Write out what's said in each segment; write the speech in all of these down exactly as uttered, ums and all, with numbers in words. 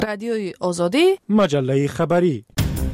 رادیوی آزادی، مجله خبری.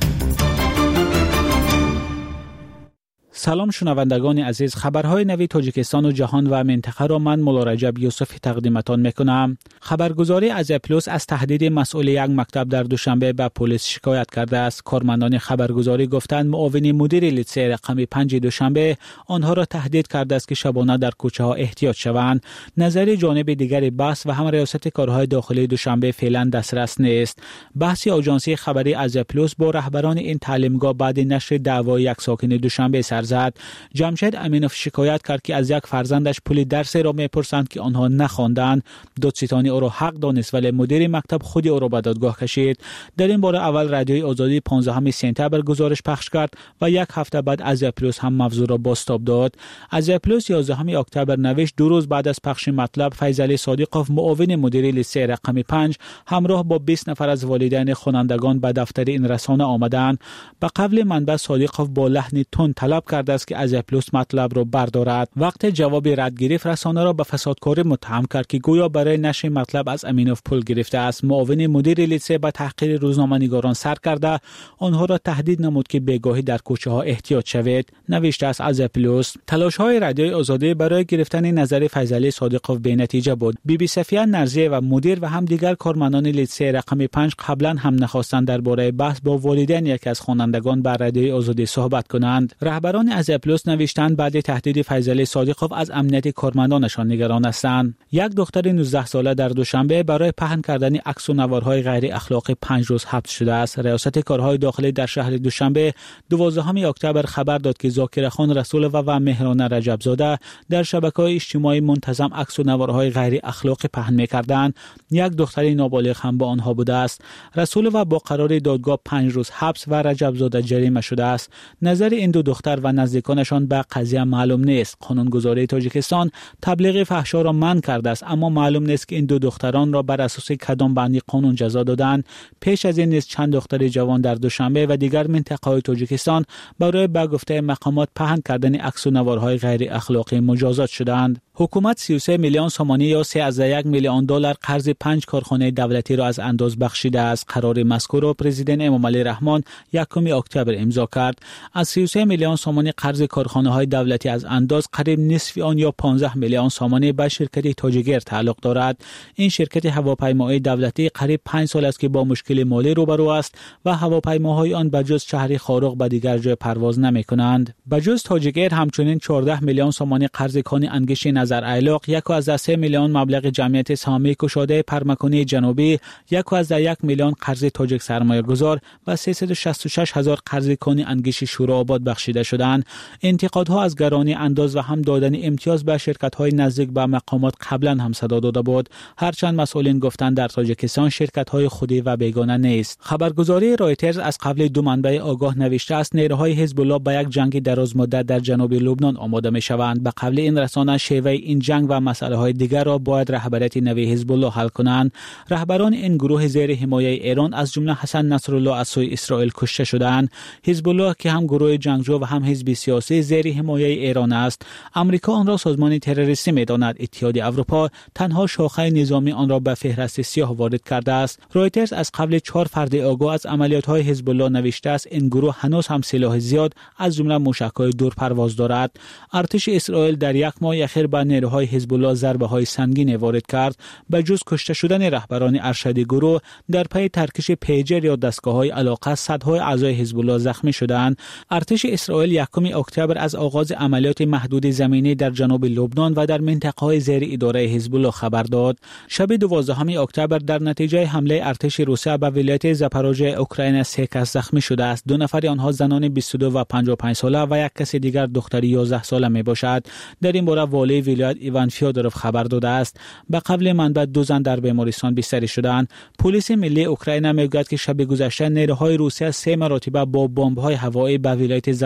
سلام شنوندگان عزیز، خبرهای نوی تاجیکستان و جهان و منطقه را من مولا رجب یوسفی تقدیمتان میکنم. خبرگزاری ازیا پلوس از تهدید مسئول یک مکتب در دوشنبه به پلیس شکایت کرده است. کارمندان خبرگزاری گفتند معاون مدیر لیسه رقم پنج دوشنبه آنها را تهدید کرده است که شبانه در کوچه ها احتیاط شوند. نظر جانب دیگر بحث و هم ریاست کارهای داخلی دوشنبه فعلا دسترس نیست. بحث آژانسی خبری ازیا پلوس با رهبران این تعلیمگاه بعد نشر دعوای یک ساکن دوشنبه سر زد. جمشید امینوف شکایت کرد که از یک فرزندش پول درسی را میپرسند که آنها نخواندند. دادستانی او را حق دانست ولی مدیر مکتب خود او را به دادگاه کشید. در این باره اول رادیوی آزادی پانزدهم سپتامبر گزارش پخش کرد و یک هفته بعد ازیا پلوس هم موضوع را بازتاب داد. ازیا پلوس یازدهم اکتبر نوشت دو روز بعد از پخش مطلب فیضعلی صادقوف معاون مدیر لیسه رقم پنج همراه با بیست نفر از والدین خوانندگان به دفتر این رسانه آمدند. به قول منبع صادقوف با لحن تند طلب کرده است که ازیا پلوس مطلب را بردارد. وقت جواب رد گرفت رسانه را به فسادکاری متهم کرد که گویا برای نشر مطلب از امینوف پول گرفته است. معاون مدیر لیسه به تحقیر روزنامه‌نگاران سر کرده آنها را تهدید نمود که بیگاهی در کوچه ها احتیاط شوید. نوشته است ازیا پلوس. تلاش های رادیوی آزادی برای گرفتن نظر فیضعلی صادقوف بی نتیجه بود. بی بی صفیه نرزیه و مدیر و هم دیگر کارمندان لیسه رقم پنج قبلا هم نخواستند درباره بحث با والدین یکی از خوانندگان بر رادیوی آزادی صحبت کنند. رهبران ازیا پلوس نوشتند بعد تهدید فیضعلی صادقوف از امنیت کارمندانشان نگران هستند. یک دختر نوزده ساله در دوشنبه برای پهن کردن عکس و نوارهای غیر اخلاقی پنج روز حبس شده است. ریاست کارهای داخلی در شهر دوشنبه دوازدهم اکتبر خبر داد که ذاکر خان رسولوف و مهران رجب زاده در شبکه‌های اجتماعی منتظم عکس و نوارهای غیر اخلاقی پهن می‌کردند. یک دختر نابالغ هم با آنها بوده است. رسولوف با قرار دادگاه پنج روز حبس و رجب زاده جریمه شده است. نظر این دو دختر و نزدیکانشان به قضیه معلوم نیست. قانونگذاری تاجیکستان تبلیغ فحشا را منع کرده است اما معلوم نیست که این دو دختران را بر اساس کدام بندی قانون جزا دادند. پیش از این نیز چند دختر جوان در دوشنبه و دیگر منطقه‌های تاجیکستان برای به گفته مقامات پهن کردن عکس و نوارهای غیر اخلاقی مجازات شدند. حکومت سی و سه میلیون سومانی یا سه از یک میلیون دلار قرض پنج کارخانه دولتی را از انداز بخشیده است. قرار مذکور را پرزیدنت امامعلی رحمان یکم اکتبر امضا کرد. از سی و سه میلیون سومانی قرض کارخانه های دولتی از انداز قریب نصف آن یا پانزده میلیون سومانی به شرکت تاجیگر تعلق دارد. این شرکت هواپیمایی دولتی قریب پنج سال است که با مشکل مالی روبرو است و هواپیماهای آن بجز شهر خاروق به دیگر جای پرواز نمی‌کنند. بجز تاجیگر همچنین چهارده میلیون سومانی قرض کان انگشت نظر ایلاق، یک از سه میلیون مبلغ جمعیت سهامی کشاده پرمکانی جنوبی، یک از یک میلیون قرض تاجیک سرمایه گذار و سیصد و شصت و شش هزار قرض کان انگشت شورآباد بخشیده شدند. انتقادها از گرانی انداز و هم دادن امتیاز به شرکت‌های نزدیک به مقامات قبلا هم صدا داده بود. هرچند مسئولین گفتند در تاجیکستان شرکت‌های خودی و بیگانه نیست. خبرگزاری رایترز از قبل دو منبع آگاه نوشته است نیروهای حزب الله به یک جنگ دراز مدت در جنوب لبنان آماده می‌شوند. به قول این رسانه شیوه این جنگ و مسائل دیگر را باید رهبریت نوی حزب الله حل کنند. رهبران این گروه زیر حمایه ایران از جمله حسن نصرالله از سوی اسرائیل کشته شدند. حزب الله که هم گروه جنگجو و هم حزب سیاسی زیر حمایه ایران است. امریکا آن را سازمان تروریستی می‌داند. اتحادیه اروپا تنها شاخه نظامی آن را به فهرست سیاه وارد کرده است. رایترز از قبل چهار فرد آگاه از عملیات‌های حزب الله نوشته است این گروه هنوز هم سلاح زیاد از جمله موشک‌های دورپرواز دارد. ارتش اسرائیل در یک ماه اخیر به نیروهای حزب الله ضربه‌های سنگین وارد کرد. به جز کشته شدن رهبران ارشد گروه در پی ترکش پیجر یا دستگاه‌های علاقه صدهای اعضای حزب الله زخمی شدند. ارتش اسرائیل یکم اکتبر از آغاز عملیات محدود زمینی در جنوب لبنان و در منطقه‌های زیر اداره حزب الله خبر داد. شب دوازدهم اکتبر در نتیجه حمله ارتش روسیه به ولایت زاپاروژه اوکراین سه کس زخمی شده است. دو نفر آنها زنان بیست و دو و پنجاه و پنج ساله و یک کس دیگر دختر یازده ساله میباشد. در این باره والی ولایت ایوان فیودروف خبر داده است. به قول منبع دو زن در بیمارستان بستری شدند. پلیس ملی اوکراین میگوید که شب گذشته نیروهای روسیه سه مرتبه با بمب‌های هوایی به ولایت زاپاروژه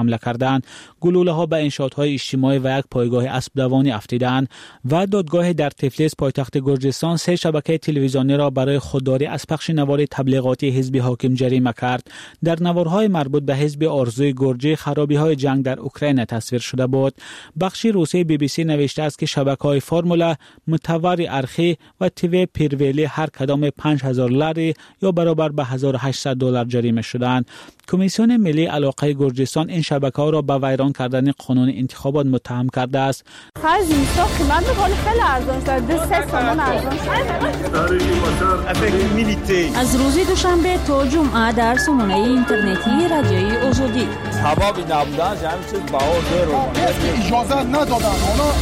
حمله کردند، گلوله‌ها به انشاءات‌های اجتماعی و یک پایگاه اسب دوانی افتیدند و دادگاه در تفلیس پایتخت گرجستان سه شبکه تلویزیونی را برای خودداری از پخش نوار تبلیغاتی حزب حاکم جریمه کرد. در نوارهای مربوط به حزب آرزوی گرجی خرابی‌های جنگ در اوکراین تصویر شده بود. بخش روسی بی بی سی نوشته است که شبکه‌های فرمولا، متور ارخی و تیوی پیرویلی هر کدام پنج هزار لری یا برابر به هزار و هشتصد دلار جریمه شدند. کمیسیون ملی علاقه گرجستان این شبکه‌ها را به ویران کردن قانون انتخابات متهم کرده است. خرج اینستا قیمت می‌کنه خیلی ارزان شد. دو سه تومان ارزان شد. از روز دوشنبه تا جمعه در سامانه اینترنتی رادیوی آزادی. هوا بی نبودن همین چیز باور رو اجازه ندادن.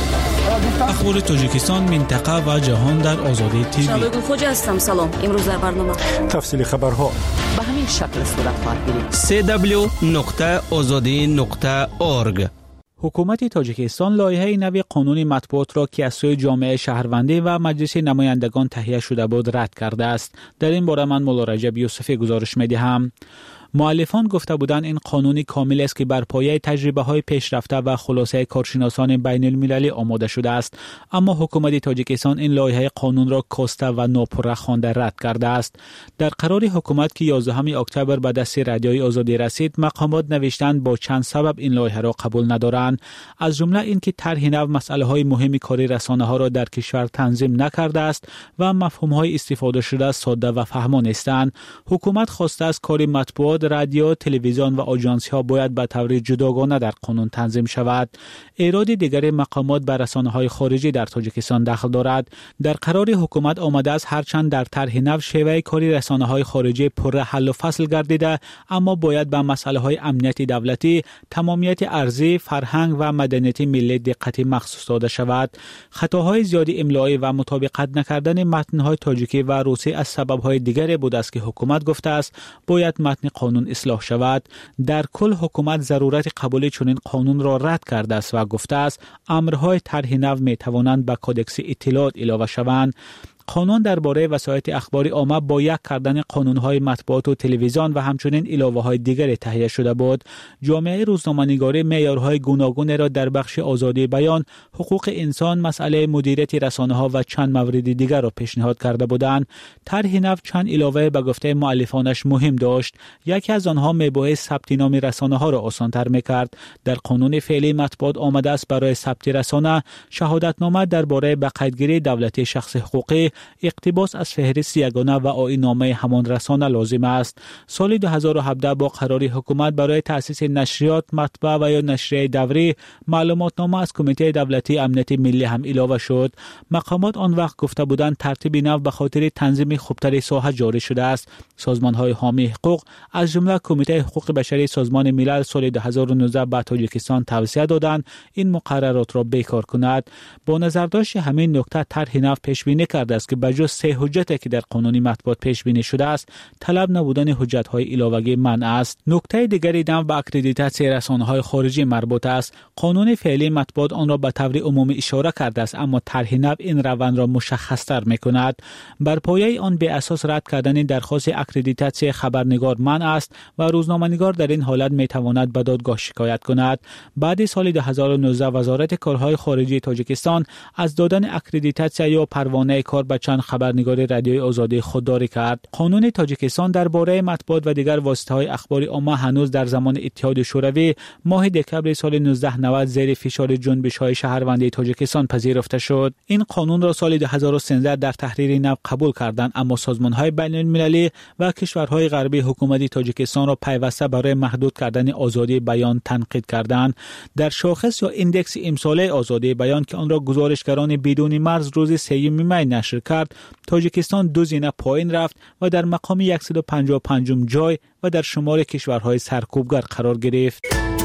اخبار تاجیکستان، منطقه و جهان در آزادی تیوی. شبکه خوج هستم. سلام. امروز در برنامه تفصیل خبرها به همین شکل صورت خواهد گرفت. سی دبلیو نقطه آزادی نقطه اورگ. حکومت تاجیکستان لایحه نوی قانون مطبوعات را که از سوی جامعه شهروندی و مجلس نمایندگان تهیه شده بود رد کرده است. در این باره من مولا رجب یوسفی گزارش می‌دهم. مؤلفان گفته بودند این قانونی کامل است که بر پایه تجربه‌های پیشرفته و خلاصه کارشناسان بین المللی آماده شده است، اما حکومت تاجیکستان این لایحه قانون را کاسته و ناپره خوانده رد کرده است. در قرار حکومت که یازدهم اکتبر به دست رادیوی آزادی رسید، مقامات نوشتند با چند سبب این لایحه را قبول ندارند، از جمله اینکه طرح نو مسائل‌های مهم کاری رسانه‌ها را در کشور تنظیم نکرده است و مفهوم‌های استفاده شده ساده و فهمان هستند. حکومت خواسته است کار مطبوعات، رادیو، تلویزیون و آژانس‌ها باید به طور جداگانه در قانون تنظیم شود. ایراد دیگر مقامات بر رسانه‌های خارجی در تاجیکستان دخل دارد. در قرار حکومت آمده است هرچند در طرح نو شیوه کاری رسانه‌های خارجی پر حل و فصل گردیده، اما باید به مسائل‌های امنیت دولتی، تمامیت ارضی، فرهنگ و مدنیت ملی دقت مخصوص داده شود. خطاهای زیادی املایی و مطابقت نکردن متن‌های تاجیکی و روسی از سبب‌های دیگری بود است که حکومت گفته است باید متن قانون اصلاح شود. در کل حکومت ضرورت قبول چنین قانون را رد کرده است و گفته است امرهای طرح نو می توانند به کدکس اطلاعات علاوه شوند. قانون درباره وسایط اخباری عامه با یک کردن قانون‌های مطبوعات و تلویزیون و همچنین علاوه‌های دیگری تهیه شده بود. جامعه روزنامه‌نگاری معیارهای گوناگون را در بخش آزادی بیان، حقوق انسان، مسئله مدیریت رسانه‌ها و چند مورد دیگر را پیشنهاد کرده بودند. طرح نو چند علاوه به گفته مؤلفانش مهم داشت. یکی از آنها مباحث ثبت نام رسانه‌ها را آسان‌تر می‌کرد. در قانون فعلی مطبوعات آمده است برای ثبت رسانه شهادتنامه درباره بقیدگیری دولتی شخص حقوقی، اقتباس از فهرست یگانه و آیین‌نامه همان رسانه لازم است. سال دو هزار و هفده با قرار حکومت برای تأسیس نشریات، مطبع و یا نشریه دوری، معلوماتنامه از کمیته دولتی امنیت ملی هم علاوه شد. مقامات آن وقت گفته بودند ترتیب نو به خاطر تنظیم خوبتر ساحه جاری شده است. سازمان‌های حامی حقوق از جمله کمیته حقوق بشری سازمان ملل سال دو هزار و نوزده به تاجیکستان توصیه دادند این مقررات را بیکار کند. با نظرداشت همین نکته طرح نو پیش بینی کرده است که بجز سه حجتی که در قانون مطبوعات پیش بینی شده است، طلب نبودن حجت‌های علاوه‌ای منع است. نکته دیگری نو به اکریدیتاسیون رسانه‌های خارجی مربوط است. قانون فعلی مطبوعات آن را به طور عمومی اشاره کرده است، اما طرح نو این روند را مشخص‌تر می‌کند. بر پایه آن به اساس رد کردن درخواست اکریدیتاسیون خبرنگار منع است و روزنامه‌نگار در این حالت می‌تواند به دادگاه شکایت کند. بعد سال دو هزار و نوزده وزارت کارهای خارجی تاجیکستان از دادن اکریدیتاسیون یا پروانه کار به چند خبرنگار رادیوی آزادی خودداری کرد. قانون تاجیکستان درباره مطبوعات و دیگر واسطه‌های اخباری عامه هنوز در زمان اتحاد شوروی ماه دکبر سال نوزده نود زیر فشار جنبش‌های شهروندی تاجیکستان پذیرفته شد. این قانون را سال دو هزار و سیزده در تحریر نو قبول کردند، اما سازمان‌های بین‌المللی و کشورهای غربی حکومت تاجیکستان را پیوسته برای محدود کردن آزادی بیان تنقید کردند. در شاخص یا ایندکس امساله آزادی بیان که آن را گزارشگران بدون مرز روز سوم می نشر کرد، تاجیکستان دو زینه پایین رفت و در مقام صد و پنجاه و پنجم جای و در شمار کشورهای سرکوبگر قرار گرفت.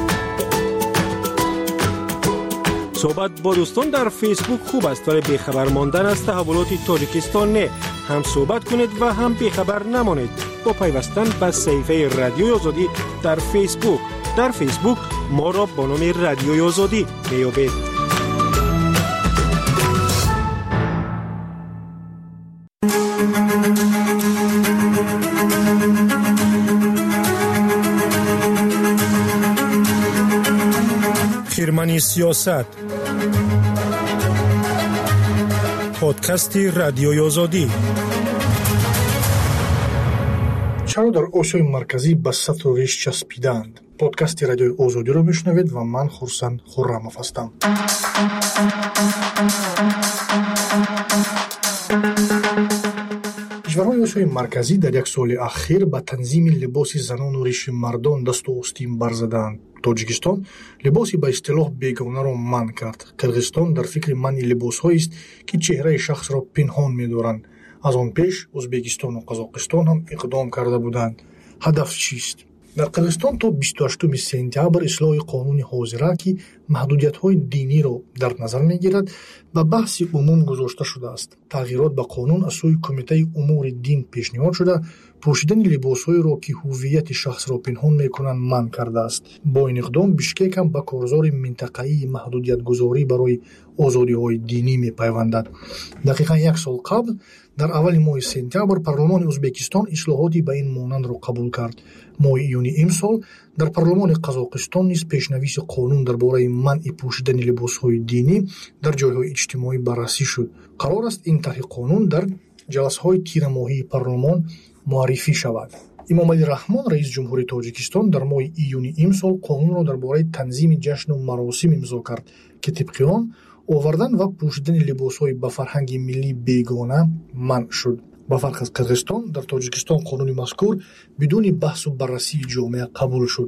صحبت با دوستان در فیسبوک خوب است، ولی بیخبر ماندن از تحولات تاجیکستان نه. هم صحبت کنید و هم بیخبر نمانید با پیوستن به صفحه رادیوی آزادی در فیسبوک. در فیسبوک ما را با نام رادیوی آزادی میابید. میانی سیاست. پادکست رادیوی آزادی. چرا در آسیای مرکزی به سطر و ریش چسبیدند؟ پادکست رادیوی آزادی رو میشنوید و من خورسند خرم‌اف هستم. کشورهای آسیای مرکزی در یک سال اخیر به تنظیم لباس زنان و ریش مردان دست و آستین برزدند. تاجیکستان لباسی به اصطلاح بیگانه را منع کرد. قرغیزستان در فکر منع لباس‌هایی است که چهره شخص را پنهان می‌دارند. از آن پیش ازبکستان و قزاقستان هم اقدام کرده بودند. هدف چیست؟ در قرغیزستان تا بیست و هشتم سپتامبر اصلاح قانون حاضره که محدودیت‌های دینی را در نظر می‌گیرد به بحث عموم گذاشته شده است. تغییرات به قانون از سوی کمیته امور دین پیشنهاد شده پوشیدن لباس‌هایی را که هویت شخص را پنهان می‌کنند منع کرده است. با این اقدام بیشکک هم به کارزار منطقه‌ای محدودیت‌گذاری برای آزادی‌های دینی می‌پیوندد. دقیقاً یک سال قبل در اول ماه سپتامبر پارلمان ازبکستان اصلاحاتی به این مانند را قبول کرد. ماه ایونی امسال در پارلمان قزاقستان نیز پیشنویس قانون درباره منع پوشیدن لباس‌های دینی در جای‌های اجتماعی بررسی شد. قرار است این طرح قانون در جلسه‌های تیر ماهی پارلمان معرفی شود. امام علی رحمان رئیس جمهوری تاجیکستان در ماه ایونی امسال قانون را درباره تنظیم جشن و مراسم امضا کرد که طبق آن آوردن و پوشیدن لباس‌های به فرهنگ ملی بیگانه منع شد. با فرق از قرغیزستان در تاجیکستان قانون مذکور بدون بحث و بررسی جامعه قبول شد.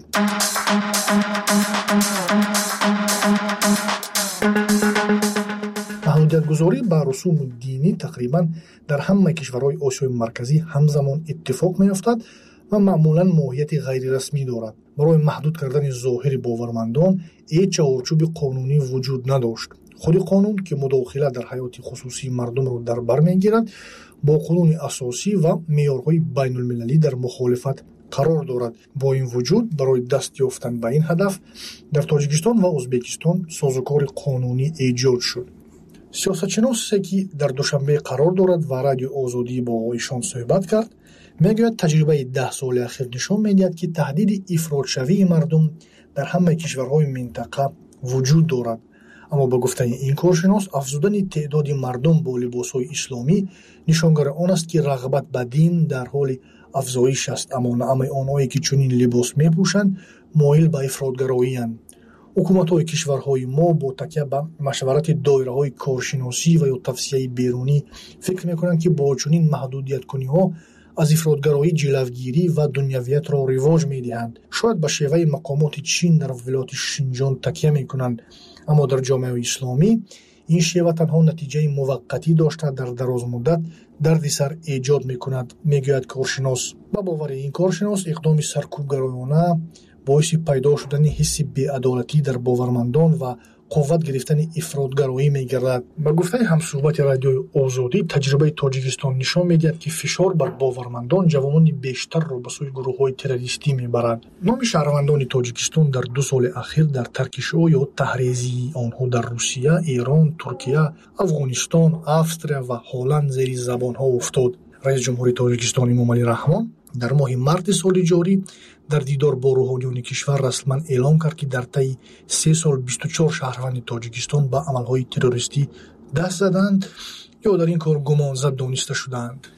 محدودیت‌گذاری به رسوم دینی تقریباً در همه کشورهای آسیای مرکزی همزمان اتفاق می‌افتد و معمولاً ماهیت غیر رسمی دارد. برای محدود کردن ظاهر باورمندان هیچ چارچوب قانونی وجود نداشت. خود قانون که مداخله در حیات خصوصی مردم را در بر می‌گیرد با قانون اساسی و معیارهای بین المللی در مخالفت قرار دارد. با این وجود برای دست یافتن به این هدف در تاجیکستان و ازبکستان سازوکار قانونی ایجاد شد. سیاستشناسی که در دوشنبه قرار دارد و رادیو آزادی با ایشان صحبت کرد میگوید تجربه ده سال اخیر نشان میدهد که تهدید افراط‌شوی مردم در همه کشورهای منطقه وجود دارد. اما با گفته این کارشناس افزودن تعداد مردم با لباس‌های اسلامی نشانگر آن است که رغبت به دین در حال افزایش است، اما نه همه آنهایی که چنین لباس میپوشند مایل به افراط‌گرایی اند. حکومت‌های کشورهای ما با تکیه به مشورت دایره‌های کارشناسی و یا توصیه بیرونی فکر می‌کنند که با چنین محدودیت‌کنی‌ها از افراط‌گرایی جلوگیری و دنیویت را رواج می‌دهند. شاید به شیوه مقامات چین در ولایت شینجان تکیه می‌کنند، اما در جامعه اسلامی این شیوه تنها نتیجه موقتی داشته در دراز مدت دردسر ایجاد می‌کند، می‌گوید کارشناس. با باور این کارشناس اقدام سرکوبگرایانه باعث پیدا شدن حس بی‌عدالتی در باورمندان و قوت گرفتن افراط‌گرایی می‌گردد. با گفته همصحبت رادیوی آزادی تجربه تاجیکستان نشان می‌دهد که فشار بر باورمندان جوانان بیشتر را به سوی گروه‌های تروریستی می‌برد. نام شهروندان تاجیکستان در دو سال اخیر در ترکشو یا تحریزی آنها در روسیه، ایران، ترکیه، افغانستان، استرالیا و هلند زیر زبان‌ها افتاد. رئیس جمهوری تاجیکستان امام علی رحمان در ماه مارس سال جاری در دیدار با روحانیون کشور رسما اعلام کرد که در طی سه سال بیست و چهار شهروند تاجیکستان به عملهای تروریستی دست زدند یا در این کار گمانزد دانسته شدند.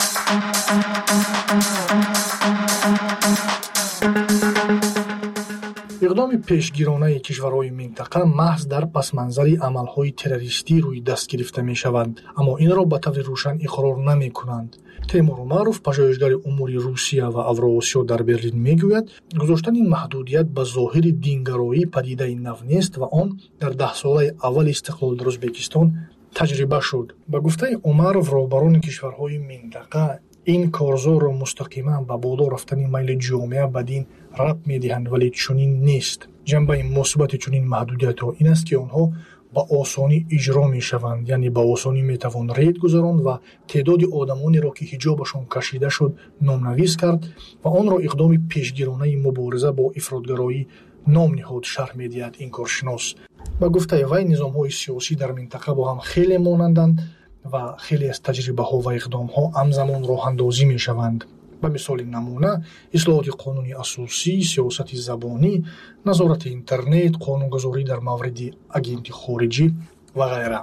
اقدام پیشگیرانه کشورهای منطقه محض در پس منظر عملهای تروریستی روی دست گرفته می شوند، اما این را به طور روشن اقرار نمی کنند. تیمور معروف پژوهشگر امور روسیه و اوراسیا در برلین میگوید گذاشتن این محدودیت به ظاهر دینگرایی پدیده نو نیست و آن در ده ساله اول استقلال در ازبکستان تجربه شد. با گفته عمرو رهبران کشورهای منطقه این کارزار را مستقیما به بالا رفتن میل جامعه به دین ربط میدهند، ولی چنین نیست. جنبه مثبت چنین محدودیت‌ها این است که آنها با آسانی اجرا می شوند، یعنی با آسانی می توان رید گذراند و تعداد آدمانی را که حجابشان کشیده شد نامنویس کرد و آن را اقدام پیشگیرانه مبارزه با افراط‌گرایی نام نهاد شرح می دهد این کارشناس. با گفته وی نظام‌های سیاسی در منطقه با هم خیلی مانندند و خیلی از تجربه ها و اقدام ها همزمان راه اندازی می شوند. به مثال نمونه اصلاحات قانونی اساسی، سیاست زبانی، نظارت اینترنت، قانونگذاری در مورد اگنت خارجی و غیره.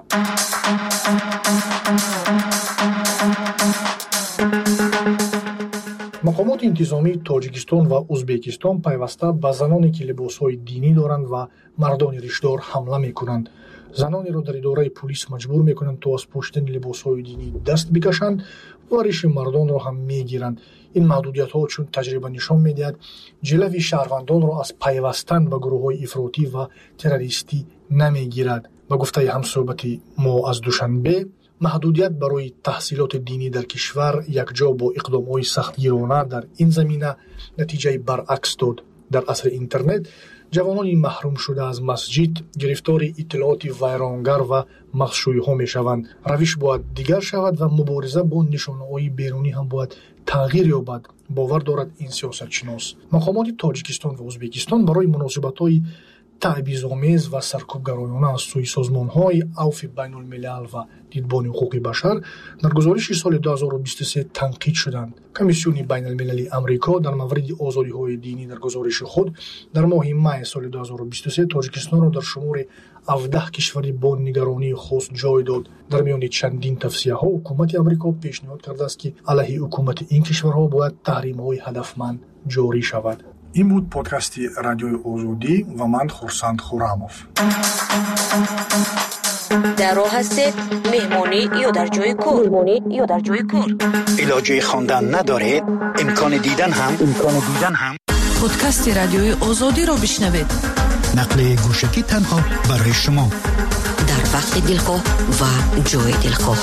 مقامات انتظامی تاجیکستان و ازبکستان پیوسته به زنانی که لباسهای دینی دارند و مردان ریشدار حمله میکنند. زنانی را در اداره پلیس مجبور میکنند تا از پوشیدن لباسهای دینی دست بکشند و ریش مردان را هم میگیرند. این محدودیت ها چون تجربه نشان میدهد جلوی شهروندان را از پیوستن به گروه های افراطی و تروریستی نمیگیرد. به گفته همصحبت ما از دوشنبه، محدودیت برای تحصیلات دینی در کشور یکجا با اقدام‌های سختگیرانه در این زمینه نتیجه برعکس داد. در عصر اینترنت جوانان محروم شده از مسجد گرفتار اطلاعات ویرانگر و مخشوی‌ها می‌شوند. روش باید دیگر شود و مبارزه با نشانه‌های بیرونی هم باید تغییر یابد، باور دارد این سیاستشناس. مقامات تاجیکستان و ازبکستان برای مناسبت‌های تعبیرآمیز و سرکوبگرایانه از سوی سازمان‌های عفو بین الملل و دیدبان حقوق بشر در گزارش سال دو هزار و بیست و سه تنقید شدند. کمیسیون بین المللی آمریکا در مورد آزادی‌های دینی در گزارش خود در ماه می سال دو هزار و بیست و سه تاجیکستان را در شمار هفده کشوری با نگرانی خاص جای داد. در میان چندین توصیه‌ها حکومت آمریکا پیشنهاد کرده است که علیه حکومت این کشورها باید تحریم‌های هدفمند جاری شود. این بود پادکست رادیوی آزادی و من خورسند خورموف. در راه هستید مهمانی یا در جای کار؟ مهمانی یا در جای کار؟ علاجه خواندن ندارید؟ امکان دیدن هم امکان دیدن هم پادکست رادیوی آزادی رو بشنوید. نقل گوشکی تنها برای شما در وقت دلخواه و جای دلخواه.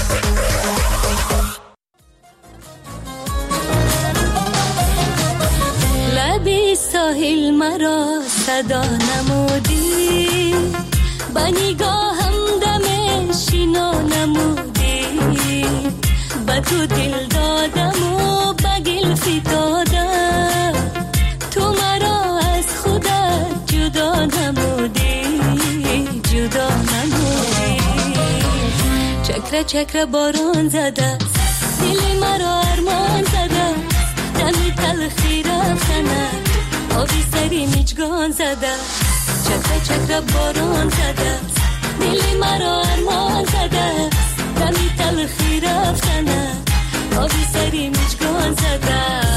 لبی ساحل مرا صدا نمودی، با نگاهم دم شینا نمودی، با تو دل دادم و با گل فتادم، تو مرا از خودت جدا نمودی، جدا نمودی. چکره چکره باران زده، دل مرا ارمان زده، دمی تلخی رفتنه، آبی سری میچگان زده، چکره چکره باران زده، دل مرا ارمان زده، دمی تلخی رفتنه، آبی سری میچگان زده.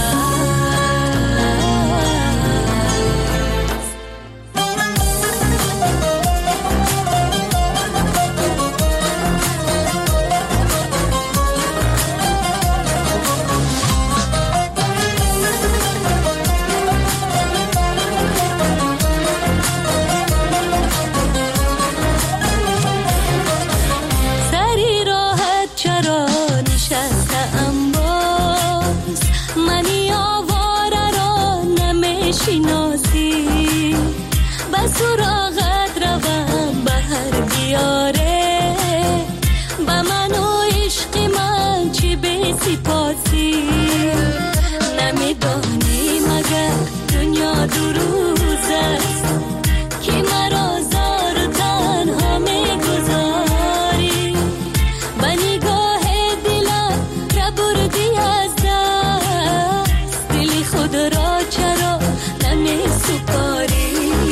سراغت روم به هر بیاره، با من و عشق من چی به سپاسی، نمیدانی مگر دنیا دو روز است که مرا زار و تنها میگذاری، با نگاه دلم را بردی از دست، دلی خود را چرا نمی سپاری.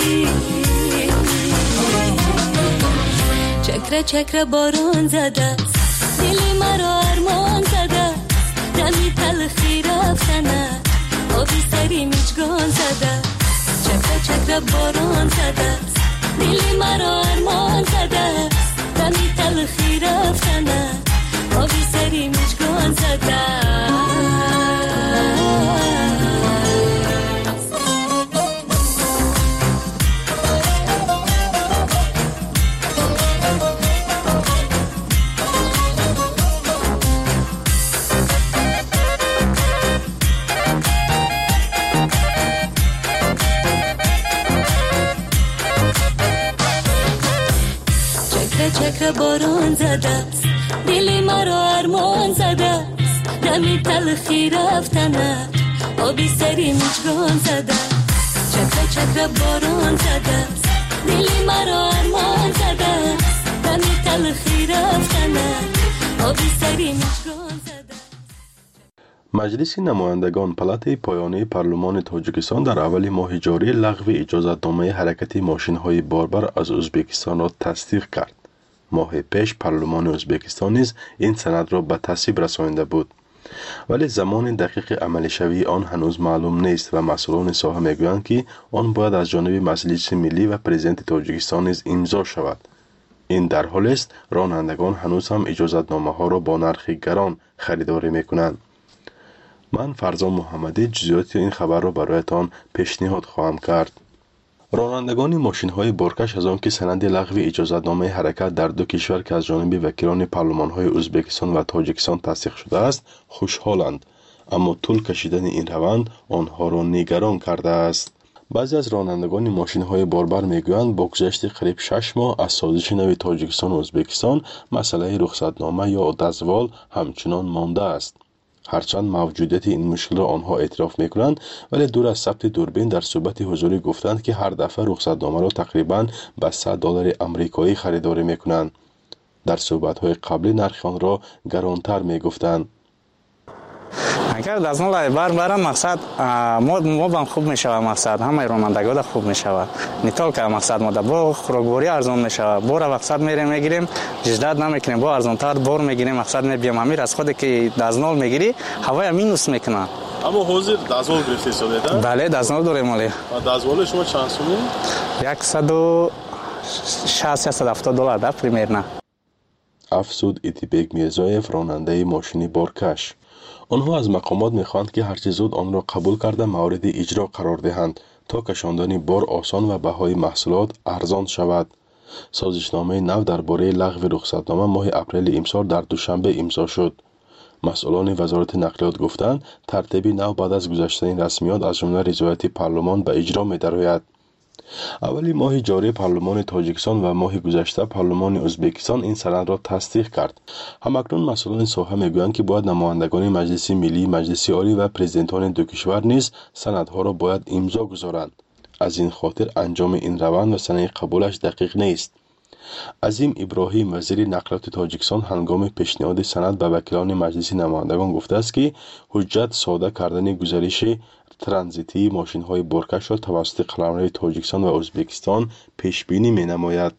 چکره چکره باران زده، دل مرا ارمان زده، دمی تلخی رفتنه، آبی سری میچگان زده، چکره چکره باران زده، دل مرا ارمان زده، دمی تلخی رفتنه، آبی سری میچگان زده. چکره باران زده است، دل مرا ارمان زده است، دمی تلخی رفتنه، آبی سری میچگان زده، چکره چکره باران زده است، دل مرا ارمان زده است، دمی تلخی رفتنه، آبی سری میچگان زده. مجلس نمایندگان پلات پایانی پارلمان تاجیکستان در اول ماه جاری لغو اجازتنامه حرکت ماشین‌های باربر از ازبکستان را تصدیق کرد. ماه پیش پارلمان ازبکستان نیز این سند را به تصویب رسانیده بود، ولی زمان دقیق عملی شوی آن هنوز معلوم نیست و مسئولان ساحه میگویند که آن باید از جانب مجلس ملی و پرزیدنت تاجیکستان نیز امضا شود. این در حالی است رانندگان هنوز هم اجازتنامه ها را با نرخ گران خریداری میکنند. من فرزان محمدی جزئیات این خبر را برایتان پیشنهاد خواهم کرد. رانندگان ماشین های بارکش از آن که سند لغو اجازتنامه حرکت در دو کشور که از جانب وکیلان پارلمان های ازبکستان و تاجیکستان تصدیق شده است خوشحالند، اما طول کشیدن این روند آنها را نگران کرده است. بعضی از رانندگان ماشین های باربر میگویند با گذشت قریب شش ماه از سازش نو تاجیکستان و ازبکستان مسئله رخصتنامه یا دزوال همچنان مانده است. هرچند موجودیت این مشکل را آنها اعتراف میکنند، ولی دور از ثبت دوربین در صحبت حضوری گفتند که هر دفعه رخصتنامه را تقریباً به صد دلار آمریکایی خریداری میکنند. در صحبت های قبلی نرخ آن را گرانتر میگفتند. اگر دزمال بار بارم مقصد ما ما بام خوب میشود، مقصد همه رانندگان خوب میشود، نیتال که مقصد ما با خوراکبری ارزان میشود، بار مقصد میریم میگیریم جداد نمیکنیم، با ارزان تر بار میگیریم، مقصد میبیم امیر از خود که دزنال میگیری هوای مینوس میکنه. اما حاضر دزنال گرفته ساده؟ بله دزنال داریم ولی دزنال شما چند سومی؟ صد و شصت صد و هفتاد دلار ده پریمرنا. افسود ایتیبک میرزایف راننده ماشین بارکش. آنها از مقامات میخواهند که هرچه زود آن را قبول کرده مورد اجرا قرار دهند تا کشاندن بار آسان و بهای محصولات ارزان شود. سازشنامه نو درباره لغو رخصتنامه ماه اپریل امسال در دوشنبه امضا شد. مسئولان وزارت نقلیات گفتند ترتیب نو بعد از گذشتن رسمیات از جمله رضایت پارلمان به اجرا می‌دراید. اولی ماه جاری پارلمان تاجیکستان و ماه گذشته پارلمان ازبکستان این سند را تصدیق کرد. همکنون مسئولان ساحه میگویند که باید نمایندگان مجلس ملی، مجلس عالی و پرزیدنتان دو کشور نیز سندها را باید امضا گذارند. از این خاطر انجام این روند و سند قبولش دقیق نیست. عظیم ابراهیم وزیر نقلیات تاجیکستان هنگام پیشنهاد سند به وکیلان مجلس نمایندگان گفته است که حجت ساده کردن گزارش ترانزیتی ماشین های بارکش را توسط قلمرو تاجیکستان و ازبکستان پیش بینی می نماید.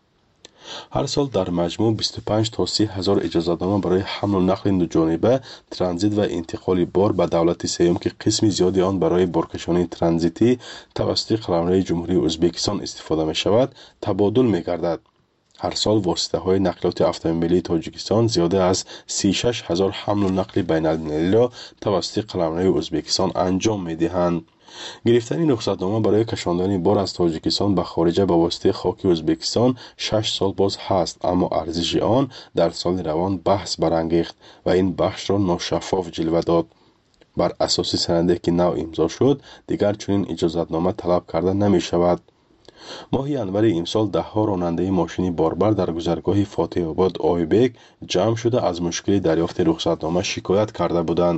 هر سال در مجموع بیست و پنج تا سی هزار اجازتنامه برای حمل و نقل دو جانبه، ترانزیت و انتقال بار به دولت سیوم که قسم زیادی آن برای بارکشانی ترانزیتی توسط قلمرو جمهوری ازبکستان استفاده می شود، تبادل می گردد. هر سال واسطه های نقلیات اتومبیلی تاجیکستان زیاده از سی و شش هزار حمل و نقل بین المللی را توسط قلمرو ازبکستان انجام می دهند. گرفتن رخصتنامه برای کشاندن بار از تاجیکستان به خارجه به واسطه خاک ازبکستان شش سال باز هست، اما ارزش آن در سال روان بحث برانگیخت و این بخش را ناشفاف جلوه داد. بر اساس سندی که نو امضا شد دیگر چنین اجازتنامه طلب کرده نمی شود. ماه ینور امسال ده ها راننده ماشین باربر در گذرگاه فاتح آباد آیبک جمع شده از مشکل دریافت رخصتنامه شکایت کرده بودند.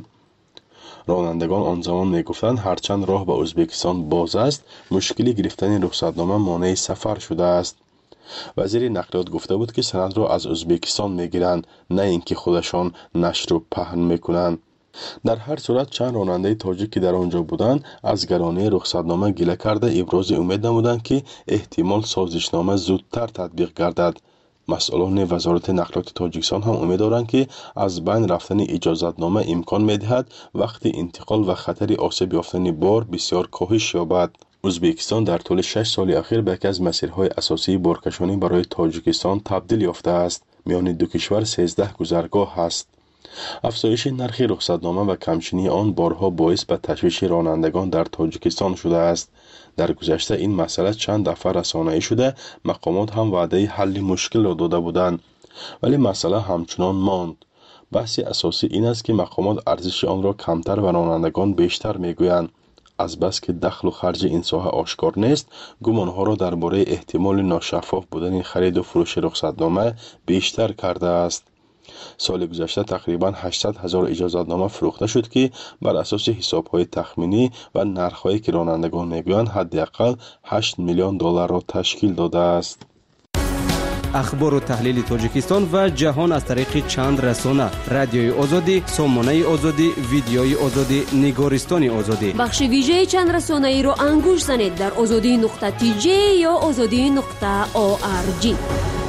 رانندگان آن زمان می گفتند هرچند راه به ازبکستان باز است، مشکلی گرفتن رخصتنامه مانع سفر شده است. وزیر نقلیات گفته بود که سند را از ازبکستان می گیرند، نه اینکه خودشان نشر و پهن می کنند. در هر صورت چند راننده تاجیک که در آنجا بودند از گرانی رخصتنامه گله کرده ابراز امید نمودند که احتمال سازشنامه زودتر تطبیق گردد. مسئولان وزارت نقلیات تاجیکستان هم امید دارند که از بین رفتن اجازتنامه امکان می‌دهد وقتی انتقال و خطر آسیب یافتن بار بسیار کاهش یابد. ازبکستان در طول شش سال اخیر به یکی از مسیرهای اساسی بارکشانی برای تاجیکستان تبدیل یافته است. میان دو کشور سیزده گذرگاه است. افزایش نرخ رخصتنامه و کمچینی آن بارها باعث به تشویش رانندگان در تاجیکستان شده است. در گذشته این مسئله چند دفعه رسانه‌ای شده، مقامات هم وعده حل مشکل را داده بودند، ولی مسئله همچنان ماند. بحث اساسی این است که مقامات ارزش آن را کمتر و رانندگان بیشتر میگویند. از بس که دخل و خرج این ساحه آشکار نیست، گمانها را درباره احتمال ناشفاف بودن خرید و فروش رخصتنامه بیشتر کرده است. سال گذشته تقریباً هشتصد هزار اجازتنامه فروخته شد که بر اساس حساب‌های تخمینی و نرخ‌هایی که رانندگان میگویند حداقل هشت میلیون دلار را تشکیل داده است. اخبار و تحلیل تاجیکستان و جهان از طریق چند رسانه: رادیوی آزادی، سامانه آزادی، ویدیوی آزادی، نگارستان آزادی. بخش ویژه چند رسانه ای رو انگوش زنید در آزادی نقطه تی جی یا آزادی نقطه او آر جی.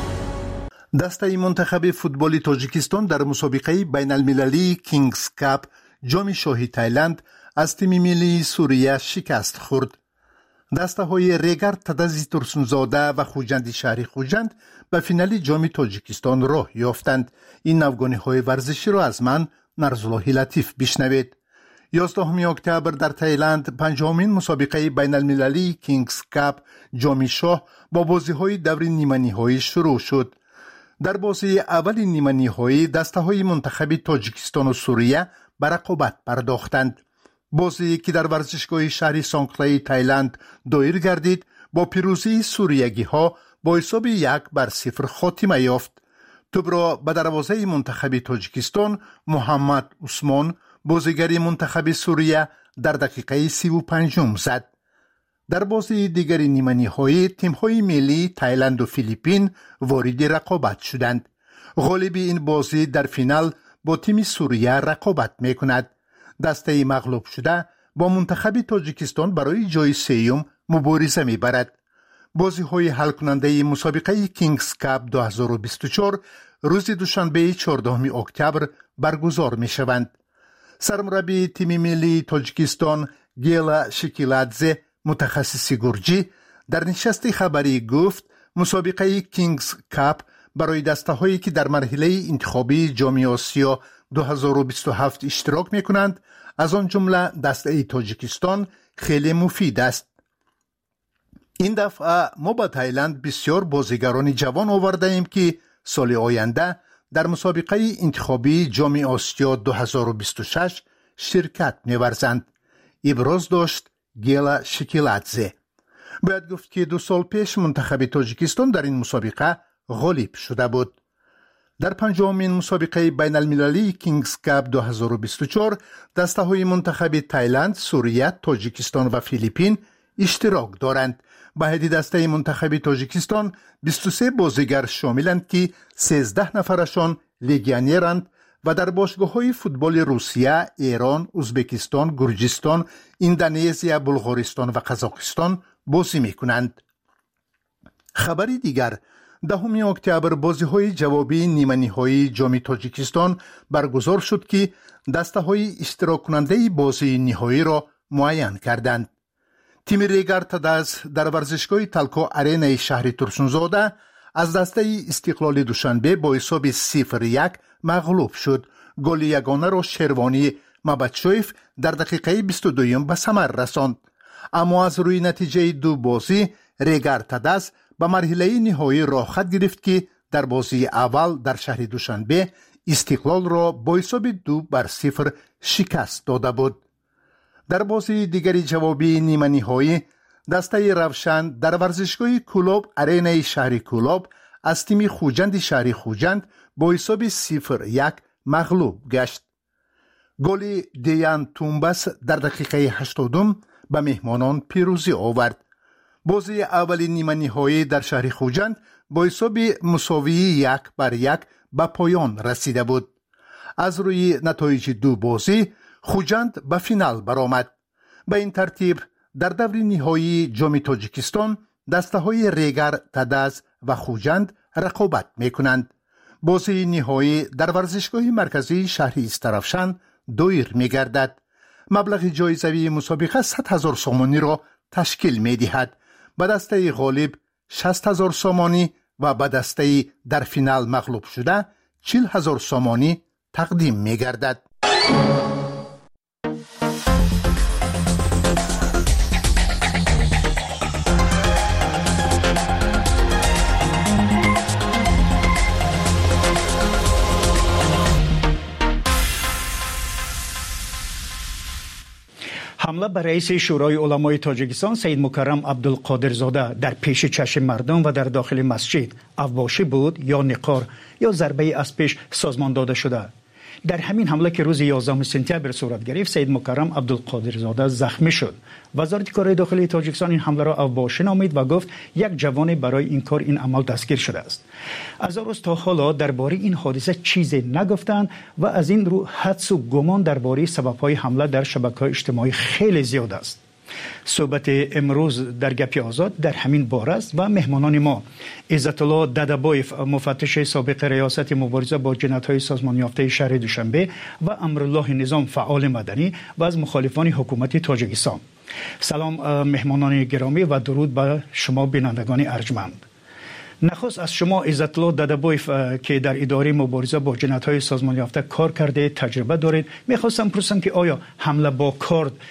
دسته منتخب فوتبال تاجیکستان در مسابقه بین المللی کینگز کاپ جام شاهی تایلند از تیم ملی سوریه شکست خورد. دسته های ریگر تدازی ترسونزاده و خوجند شهری خوجند به فینال جام تاجیکستان راه یافتند. این نوگانی های ورزشی را از من نرزالله لطیف بشنوید. یازدهم اکتبر در تایلند پنجمین مسابقه بین المللی کینگز کاپ جام شاه با بازی های دور نیمه نهایی شروع شد. در بازی اول نیمه نهایی دسته های منتخب تاجیکستان و سوریه به رقابت پرداختند. بازی که در ورزشگاه شهری سانکلای تایلند دایر گردید با پیروزی سوریگی ها با حساب یک بر صفر خاتمه یافت. توپ را به دروازه منتخب تاجیکستان محمد عثمان بازیگر منتخب سوریه در دقیقه سی و پنجم زد. در بازی دیگر نیمه نهایی تیم‌های ملی تایلند و فیلیپین وارد رقابت شدند. غالب این بازی در فینال با تیم سوریه رقابت می‌کند. دسته مغلوب شده با منتخب تاجیکستان برای جای سوم مبارزه می‌برد. بازی‌های حل کننده مسابقه کینگز کاپ دو هزار و بیست و چهار روز دوشنبه چهاردهم اکتبر برگزار می‌شوند. سرمربی تیم ملی تاجیکستان گیلا شکیلادزه متخصص گرجی در نشست خبری گفت مسابقه کینگز کاپ برای دسته هایی که در مرحله انتخابی جام آسیا دو هزار و بیست و هفت اشتراک می کنند از آن جمله دسته تاجیکستان خیلی مفید است. این دفعه ما با تایلند بسیار بازیگران جوان آورده ایم که سال آینده در مسابقه انتخابی جام آسیا دو هزار و بیست و شش شرکت می ورزند. ابراز داشت گیلا شکیلادزه. باید گفت که دو سال پیش منتخب تاجیکستان در این مسابقه غالب شده بود. در پنجمین مسابقه بین المللی کینگز کاپ دو هزار و بیست و چهار دسته های منتخب تایلند، سوریه، تاجیکستان و فیلیپین اشتراک دارند. به حدی دسته منتخب تاجیکستان بیست و سه بازیگر شاملند که سیزده نفرشان لگیونرند و در باشگاه‌های فوتبال روسیه، ایران، ازبکستان، گرجستان، اندونزیا، بلغارستان و قزاقستان بازی می‌کنند. خبری دیگر، دهم اکتبر بازی‌های جوابی نیمه نهایی جام تاجیکستان برگزار شد که دسته‌های اشتراک کننده بازی نهایی را معین کردند. تیم ریگر تداز در ورزشگاه تلکو ارنا شهر ترسونزاده از دسته استقلال دوشنبه با حساب صفر یک مغلوب شد. گل یگانه را شیروانی مبدشویف در دقیقه بیست و دو به ثمر رساند. اما از روی نتیجه دو بازی ریگر تداز به مرحله نهایی راه خط گرفت که در بازی اول در شهر دوشنبه استقلال را با حساب دو بر صفر شکست داده بود. در بازی دیگری جوابی نیمه نهایی دسته روشن در ورزشگاه کلوب ارنا شهر کلوب از تیم خوجند شهر خوجند با حساب صفر یک مغلوب گشت. گل دیان تومبس در دقیقه هشتادم به مهمانان پیروزی آورد. بازی اول نیمه نهایی در شهر خوجند با حساب مساوی یک بر یک به پایان رسیده بود. از روی نتایج دو بازی خوجند به فینال برآمد. به این ترتیب در دور نهایی جام تاجیکستان دسته های ریگر، تداز و خوجند رقابت می کنند. بازی نهایی در ورزشگاه مرکزی شهر استرافشان دایر می گردد. مبلغ جایزوی مسابقه صد هزار سامانی را تشکیل می دهد. به دسته غالب شصت هزار سامانی و به دسته در فینال مغلوب شده چهل هزار سامانی تقدیم می گردد. حمله بر رئیس شورای علمای تاجیکستان سید مکرم عبدالقادرزاده در پیش چشم مردم و در داخل مسجد اوباشی بود یا نقار یا ضربه از پیش سازمان داده شده. در همین حمله که روز یازدهم سپتامبر صورت گرفت سید مکرم عبدالقادر زاده زخمی شد. وزارت کارهای داخلی تاجیکستان این حمله را اوباشه نامید و گفت یک جوان برای این کار این عمل دستگیر شده است. از روز تا حالا درباره این حادثه چیزی نگفتند و از این رو حدس و گمان درباره سبب‌های حمله در شبکه‌های اجتماعی خیلی زیاد است. صحبت امروز در گپ آزاد در همین باره است و مهمانان ما عزت الله ددبایف مفتش سابق ریاست مبارزه با جنایت‌های سازمان یافته شهر دوشنبه و امرالله نظام فعال مدنی و از مخالفان حکومت تاجیکستان. سلام مهمانان گرامی و درود به شما بینندگان ارجمند. نخست از شما عزت الله ددبایف که در اداره مبارزه با جنایت‌های سازمان یافته کار کرده تجربه دارید، میخواستم پرسم که آیا حمله با کارد